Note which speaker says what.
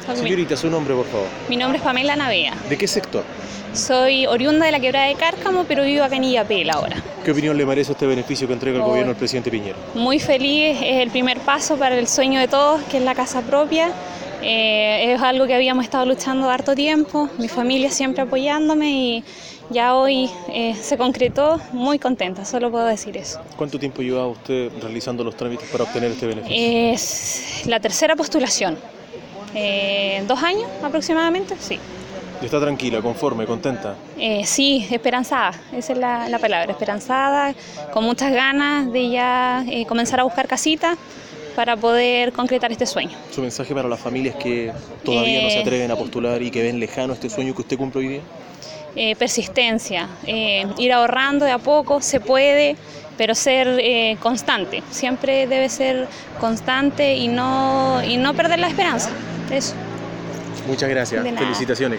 Speaker 1: Señorita, su nombre, por favor.
Speaker 2: Mi nombre es Pamela Navea.
Speaker 1: ¿De qué sector?
Speaker 2: Soy oriunda de la Quebrada de Cárcamo, pero vivo acá en Illapel ahora.
Speaker 1: ¿Qué opinión le merece este beneficio que entrega el gobierno del presidente Piñera?
Speaker 2: Muy feliz, es el primer paso para el sueño de todos, que es la casa propia. Es algo que habíamos estado luchando harto tiempo, mi familia siempre apoyándome y ya hoy se concretó, muy contenta, solo puedo decir eso.
Speaker 1: ¿Cuánto tiempo lleva usted realizando los trámites para obtener este beneficio?
Speaker 2: Es la tercera postulación, 2 años aproximadamente, sí.
Speaker 1: ¿Está tranquila, conforme, contenta?
Speaker 2: Sí, esperanzada, esa es la palabra, esperanzada, con muchas ganas de ya comenzar a buscar casitas para poder concretar este sueño.
Speaker 1: ¿Su mensaje para las familias que todavía no se atreven a postular y que ven lejano este sueño que usted cumple hoy día?
Speaker 2: Persistencia, ir ahorrando de a poco, se puede, pero ser constante, siempre debe ser constante y no perder la esperanza, eso.
Speaker 1: Muchas gracias, felicitaciones.